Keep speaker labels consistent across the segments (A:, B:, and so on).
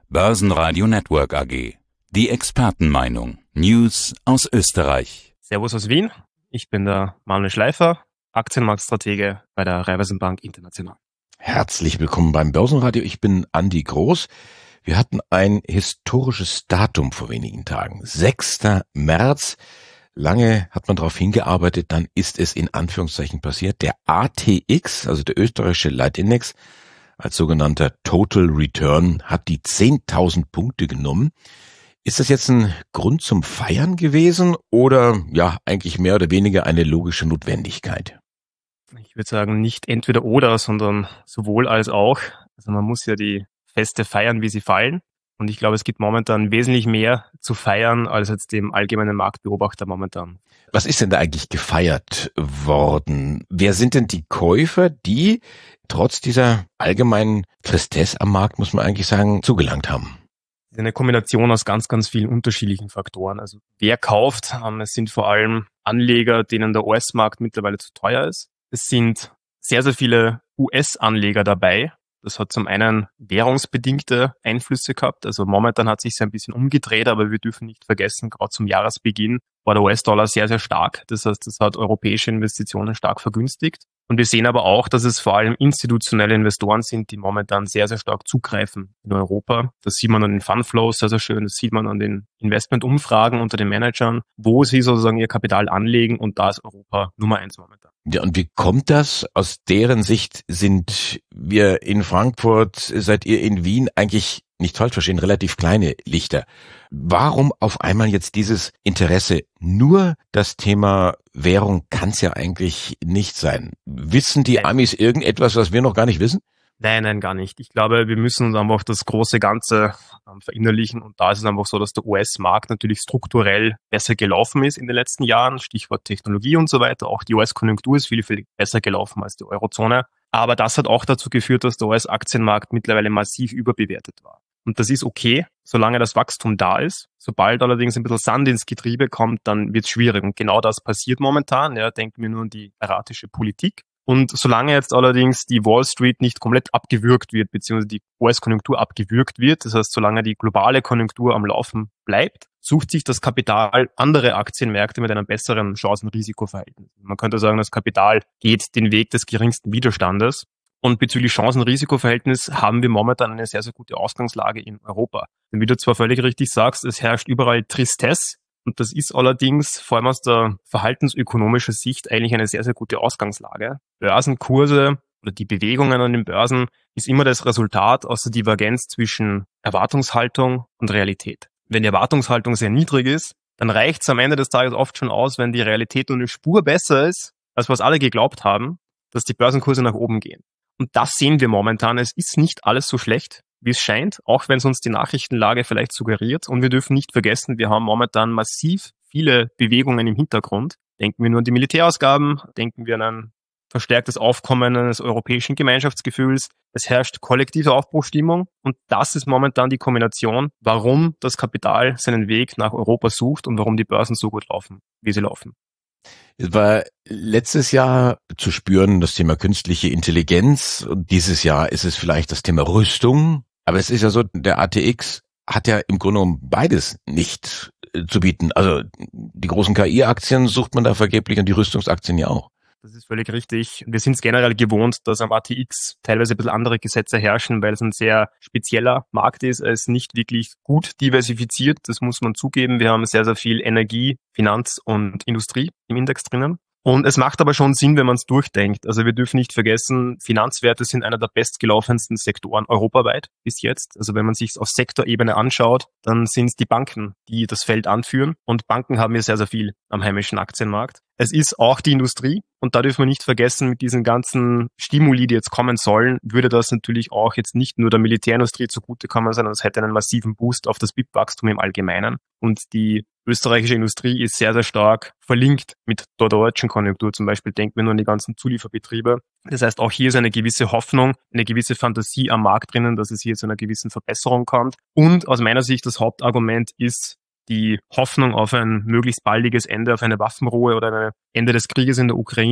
A: Börsenradio Network AG. Die Expertenmeinung. News aus Österreich.
B: Servus aus Wien. Ich bin der Manuel Schleifer, Aktienmarktstratege bei der Raiffeisenbank International.
C: Herzlich willkommen beim Börsenradio. Ich bin Andi Groß. Wir hatten ein historisches Datum vor wenigen Tagen. 6. März. Lange hat man darauf hingearbeitet, dann ist es in Anführungszeichen passiert. Der ATX, also der österreichische Leitindex, als sogenannter Total Return, hat die 10.000 Punkte genommen. Ist das jetzt ein Grund zum Feiern gewesen oder ja eigentlich mehr oder weniger eine logische Notwendigkeit?
B: Ich würde sagen, nicht entweder oder, sondern sowohl als auch. Also man muss ja die Feste feiern, wie sie fallen. Und ich glaube, es gibt momentan wesentlich mehr zu feiern, als jetzt dem allgemeinen Marktbeobachter momentan.
C: Was ist denn da eigentlich gefeiert worden? Wer sind denn die Käufer, die trotz dieser allgemeinen Tristesse am Markt, muss man eigentlich sagen, zugelangt haben?
B: Es ist eine Kombination aus ganz, ganz vielen unterschiedlichen Faktoren. Also wer kauft? Es sind vor allem Anleger, denen der US-Markt mittlerweile zu teuer ist. Es sind sehr, sehr viele US-Anleger dabei. Das hat zum einen währungsbedingte Einflüsse gehabt. Also momentan hat sich es ein bisschen umgedreht, aber wir dürfen nicht vergessen, gerade zum Jahresbeginn war der US-Dollar sehr, sehr stark. Das heißt, das hat europäische Investitionen stark vergünstigt. Und wir sehen aber auch, dass es vor allem institutionelle Investoren sind, die momentan sehr, sehr stark zugreifen in Europa. Das sieht man an den Fundflows sehr, sehr schön. Das sieht man an den Investmentumfragen unter den Managern, wo sie sozusagen ihr Kapital anlegen. Und da ist Europa Nummer 1 momentan.
C: Ja, und wie kommt das? Aus deren Sicht sind wir in Frankfurt, seid ihr in Wien eigentlich, nicht falsch verstehen, relativ kleine Lichter. Warum auf einmal jetzt dieses Interesse? Nur das Thema Währung kann es ja eigentlich nicht sein. Wissen die Amis irgendetwas, was wir noch gar nicht wissen?
B: Nein, gar nicht. Ich glaube, wir müssen uns einfach das große Ganze verinnerlichen. Und da ist es einfach so, dass der US-Markt natürlich strukturell besser gelaufen ist in den letzten Jahren. Stichwort Technologie und so weiter. Auch die US-Konjunktur ist viel, viel besser gelaufen als die Eurozone. Aber das hat auch dazu geführt, dass der US-Aktienmarkt mittlerweile massiv überbewertet war. Und das ist okay, solange das Wachstum da ist. Sobald allerdings ein bisschen Sand ins Getriebe kommt, dann wird es schwierig. Und genau das passiert momentan. Ja, denken wir nur an die erratische Politik. Und solange jetzt allerdings die Wall Street nicht komplett abgewürgt wird, beziehungsweise die US-Konjunktur abgewürgt wird, das heißt, solange die globale Konjunktur am Laufen bleibt, sucht sich das Kapital andere Aktienmärkte mit einem besseren Chancen-Risiko-Verhältnis. Man könnte sagen, das Kapital geht den Weg des geringsten Widerstandes. Und bezüglich Chancen-Risiko-Verhältnis haben wir momentan eine sehr, sehr gute Ausgangslage in Europa. Denn wie du zwar völlig richtig sagst, es herrscht überall Tristesse. Und das ist allerdings vor allem aus der verhaltensökonomischen Sicht eigentlich eine sehr, sehr gute Ausgangslage. Börsenkurse oder die Bewegungen an den Börsen ist immer das Resultat aus der Divergenz zwischen Erwartungshaltung und Realität. Wenn die Erwartungshaltung sehr niedrig ist, dann reicht es am Ende des Tages oft schon aus, wenn die Realität nur eine Spur besser ist, als was alle geglaubt haben, dass die Börsenkurse nach oben gehen. Und das sehen wir momentan. Es ist nicht alles so schlecht, wie es scheint, auch wenn es uns die Nachrichtenlage vielleicht suggeriert. Und wir dürfen nicht vergessen, wir haben momentan massiv viele Bewegungen im Hintergrund. Denken wir nur an die Militärausgaben, denken wir an ein verstärktes Aufkommen eines europäischen Gemeinschaftsgefühls. Es herrscht kollektive Aufbruchstimmung und das ist momentan die Kombination, warum das Kapital seinen Weg nach Europa sucht und warum die Börsen so gut laufen, wie sie laufen.
C: Es war letztes Jahr zu spüren, das Thema künstliche Intelligenz. Und dieses Jahr ist es vielleicht das Thema Rüstung. Aber es ist ja so, der ATX hat ja im Grunde genommen beides nicht zu bieten. Also die großen KI-Aktien sucht man da vergeblich und die Rüstungsaktien ja auch.
B: Das ist völlig richtig. Wir sind es generell gewohnt, dass am ATX teilweise ein bisschen andere Gesetze herrschen, weil es ein sehr spezieller Markt ist. Er ist nicht wirklich gut diversifiziert, das muss man zugeben. Wir haben sehr, sehr viel Energie, Finanz und Industrie im Index drinnen. Und es macht aber schon Sinn, wenn man es durchdenkt. Also wir dürfen nicht vergessen, Finanzwerte sind einer der bestgelaufensten Sektoren europaweit bis jetzt. Also wenn man sich es auf Sektorebene anschaut, dann sind es die Banken, die das Feld anführen. Und Banken haben ja sehr, sehr viel am heimischen Aktienmarkt. Es ist auch die Industrie. Und da dürfen wir nicht vergessen, mit diesen ganzen Stimuli, die jetzt kommen sollen, würde das natürlich auch jetzt nicht nur der Militärindustrie zugutekommen, sondern es hätte einen massiven Boost auf das BIP-Wachstum im Allgemeinen. Und die österreichische Industrie ist sehr, sehr stark verlinkt mit der deutschen Konjunktur. Zum Beispiel denken wir nur an die ganzen Zulieferbetriebe. Das heißt, auch hier ist eine gewisse Hoffnung, eine gewisse Fantasie am Markt drinnen, dass es hier zu einer gewissen Verbesserung kommt. Und aus meiner Sicht das Hauptargument ist die Hoffnung auf ein möglichst baldiges Ende, auf eine Waffenruhe oder ein Ende des Krieges in der Ukraine.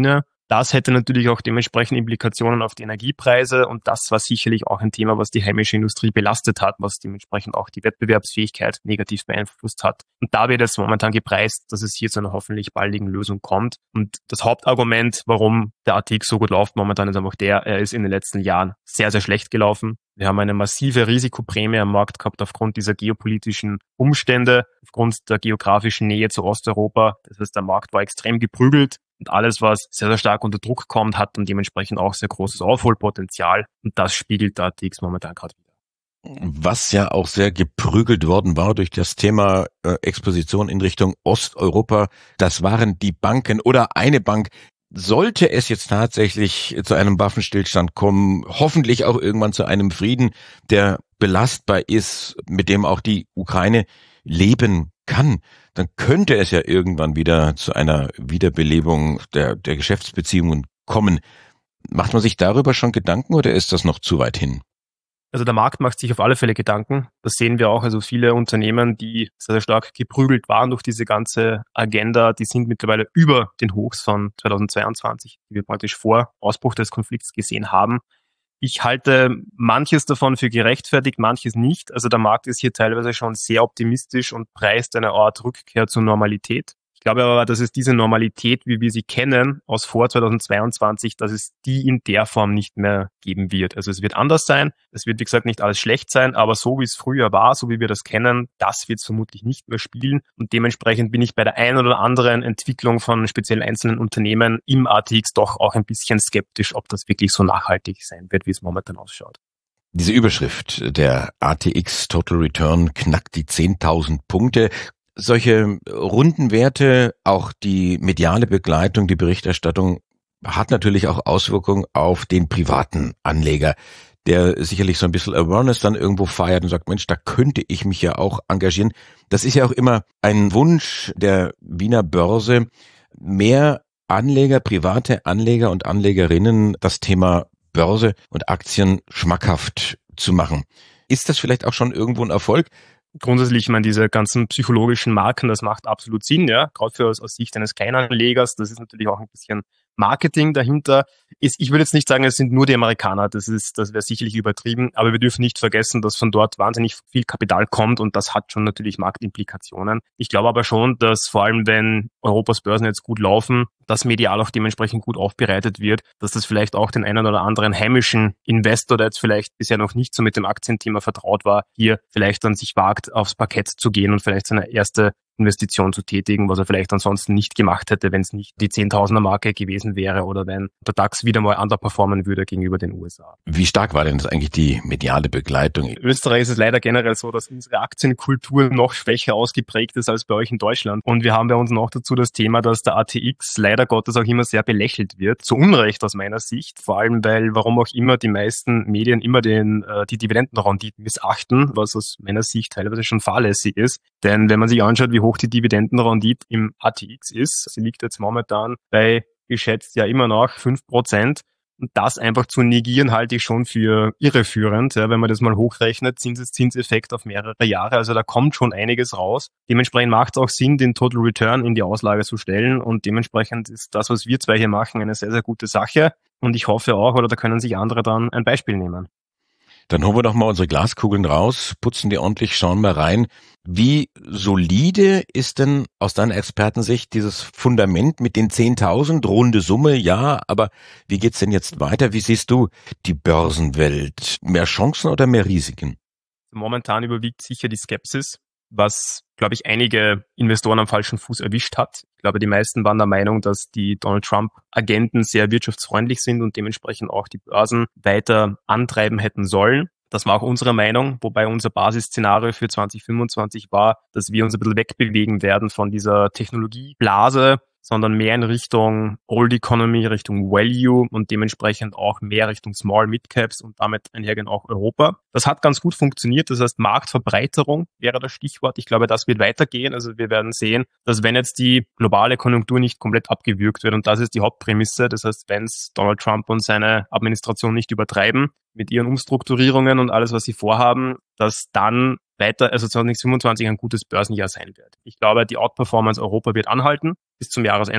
B: Das hätte natürlich auch dementsprechend Implikationen auf die Energiepreise und das war sicherlich auch ein Thema, was die heimische Industrie belastet hat, was dementsprechend auch die Wettbewerbsfähigkeit negativ beeinflusst hat. Und da wird es momentan gepreist, dass es hier zu einer hoffentlich baldigen Lösung kommt. Und das Hauptargument, warum der ATX so gut läuft momentan, ist einfach er ist in den letzten Jahren sehr, sehr schlecht gelaufen. Wir haben eine massive Risikoprämie am Markt gehabt aufgrund dieser geopolitischen Umstände, aufgrund der geografischen Nähe zu Osteuropa. Das heißt, der Markt war extrem geprügelt. Und alles, was sehr, sehr stark unter Druck kommt, hat dann dementsprechend auch sehr großes Aufholpotenzial. Und das spiegelt der ATX momentan gerade wieder.
C: Was ja auch sehr geprügelt worden war durch das Thema Exposition in Richtung Osteuropa, das waren die Banken oder eine Bank. Sollte es jetzt tatsächlich zu einem Waffenstillstand kommen, hoffentlich auch irgendwann zu einem Frieden, der belastbar ist, mit dem auch die Ukraine leben kann, dann könnte es ja irgendwann wieder zu einer Wiederbelebung der Geschäftsbeziehungen kommen. Macht man sich darüber schon Gedanken oder ist das noch zu weit hin?
B: Also der Markt macht sich auf alle Fälle Gedanken. Das sehen wir auch. Also viele Unternehmen, die sehr, sehr stark geprügelt waren durch diese ganze Agenda, die sind mittlerweile über den Hochs von 2022, die wir praktisch vor Ausbruch des Konflikts gesehen haben. Ich halte manches davon für gerechtfertigt, manches nicht. Also der Markt ist hier teilweise schon sehr optimistisch und preist eine Art Rückkehr zur Normalität. Ich glaube aber, dass es diese Normalität, wie wir sie kennen, aus vor 2022, dass es die in der Form nicht mehr geben wird. Also es wird anders sein. Es wird, wie gesagt, nicht alles schlecht sein, aber so wie es früher war, so wie wir das kennen, das wird es vermutlich nicht mehr spielen. Und dementsprechend bin ich bei der einen oder anderen Entwicklung von speziell einzelnen Unternehmen im ATX doch auch ein bisschen skeptisch, ob das wirklich so nachhaltig sein wird, wie es momentan ausschaut.
C: Diese Überschrift, der ATX Total Return knackt die 10.000 Punkte. Solche runden Werte, auch die mediale Begleitung, die Berichterstattung hat natürlich auch Auswirkungen auf den privaten Anleger, der sicherlich so ein bisschen Awareness dann irgendwo feiert und sagt, Mensch, da könnte ich mich ja auch engagieren. Das ist ja auch immer ein Wunsch der Wiener Börse, mehr Anleger, private Anleger und Anlegerinnen das Thema Börse und Aktien schmackhaft zu machen. Ist das vielleicht auch schon irgendwo ein Erfolg?
B: Grundsätzlich, ich meine, diese ganzen psychologischen Marken, das macht absolut Sinn, ja, gerade für aus Sicht eines Kleinanlegers, das ist natürlich auch ein bisschen Marketing dahinter. Ich würde jetzt nicht sagen, es sind nur die Amerikaner, das wäre sicherlich übertrieben, aber wir dürfen nicht vergessen, dass von dort wahnsinnig viel Kapital kommt und das hat schon natürlich Marktimplikationen. Ich glaube aber schon, dass vor allem, wenn Europas Börsen jetzt gut laufen, das medial auch dementsprechend gut aufbereitet wird, dass das vielleicht auch den einen oder anderen heimischen Investor, der jetzt vielleicht bisher noch nicht so mit dem Aktienthema vertraut war, hier vielleicht dann sich wagt, aufs Parkett zu gehen und vielleicht seine erste Investition zu tätigen, was er vielleicht ansonsten nicht gemacht hätte, wenn es nicht die 10.000er Marke gewesen wäre oder wenn der DAX wieder mal underperformen würde gegenüber den USA.
C: Wie stark war denn das eigentlich die mediale Begleitung?
B: In Österreich ist es leider generell so, dass unsere Aktienkultur noch schwächer ausgeprägt ist als bei euch in Deutschland. Und wir haben bei uns noch dazu das Thema, dass der ATX leider Gottes auch immer sehr belächelt wird. Zu Unrecht aus meiner Sicht. Vor allem, weil, warum auch immer, die meisten Medien immer die Dividendenrenditen missachten, was aus meiner Sicht teilweise schon fahrlässig ist. Denn wenn man sich anschaut, wie hoch die Dividendenrendite im ATX ist, sie liegt jetzt momentan bei geschätzt ja immer noch 5%. Und das einfach zu negieren, halte ich schon für irreführend. Ja, wenn man das mal hochrechnet, Zinseszinseffekt auf mehrere Jahre. Also da kommt schon einiges raus. Dementsprechend macht es auch Sinn, den Total Return in die Auslage zu stellen. Und dementsprechend ist das, was wir zwei hier machen, eine sehr, sehr gute Sache. Und ich hoffe auch, oder da können sich andere dann ein Beispiel nehmen.
C: Dann holen wir doch mal unsere Glaskugeln raus, putzen die ordentlich, schauen mal rein. Wie solide ist denn aus deiner Expertensicht dieses Fundament mit den 10.000? Runde Summe, ja, aber wie geht's denn jetzt weiter? Wie siehst du die Börsenwelt? Mehr Chancen oder mehr Risiken?
B: Momentan überwiegt sicher die Skepsis, was, glaube ich, einige Investoren am falschen Fuß erwischt hat. Ich glaube, die meisten waren der Meinung, dass die Donald Trump-Agenten sehr wirtschaftsfreundlich sind und dementsprechend auch die Börsen weiter antreiben hätten sollen. Das war auch unsere Meinung, wobei unser Basisszenario für 2025 war, dass wir uns ein bisschen wegbewegen werden von dieser Technologieblase, sondern mehr in Richtung Old Economy, Richtung Value und dementsprechend auch mehr Richtung Small Mid-Caps und damit einhergehend auch Europa. Das hat ganz gut funktioniert, das heißt Marktverbreiterung wäre das Stichwort. Ich glaube, das wird weitergehen. Also wir werden sehen, dass wenn jetzt die globale Konjunktur nicht komplett abgewürgt wird und das ist die Hauptprämisse, das heißt, wenn es Donald Trump und seine Administration nicht übertreiben mit ihren Umstrukturierungen und alles, was sie vorhaben, dass dann weiter, also 2025 ein gutes Börsenjahr sein wird. Ich glaube, die Outperformance Europa wird anhalten bis zum Jahresende.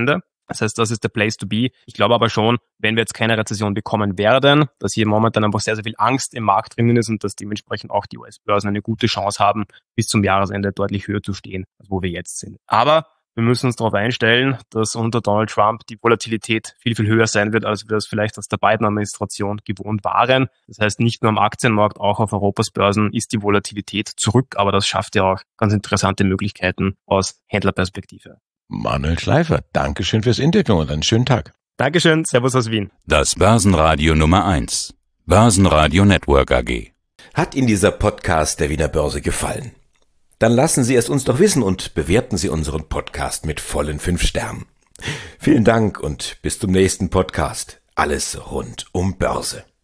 B: Das heißt, das ist der Place to be. Ich glaube aber schon, wenn wir jetzt keine Rezession bekommen werden, dass hier momentan einfach sehr, sehr viel Angst im Markt drinnen ist und dass dementsprechend auch die US-Börsen eine gute Chance haben, bis zum Jahresende deutlich höher zu stehen, als wo wir jetzt sind. Aber wir müssen uns darauf einstellen, dass unter Donald Trump die Volatilität viel, viel höher sein wird, als wir das vielleicht aus der Biden-Administration gewohnt waren. Das heißt, nicht nur am Aktienmarkt, auch auf Europas Börsen ist die Volatilität zurück, aber das schafft ja auch ganz interessante Möglichkeiten aus Händlerperspektive.
C: Manuel Schleifer, Dankeschön fürs Interview und einen schönen Tag.
B: Dankeschön, Servus aus Wien.
A: Das Börsenradio Nummer 1. Börsenradio Network AG.
C: Hat Ihnen dieser Podcast der Wiener Börse gefallen? Dann lassen Sie es uns doch wissen und bewerten Sie unseren Podcast mit vollen 5 Sternen. Vielen Dank und bis zum nächsten Podcast. Alles rund um Börse.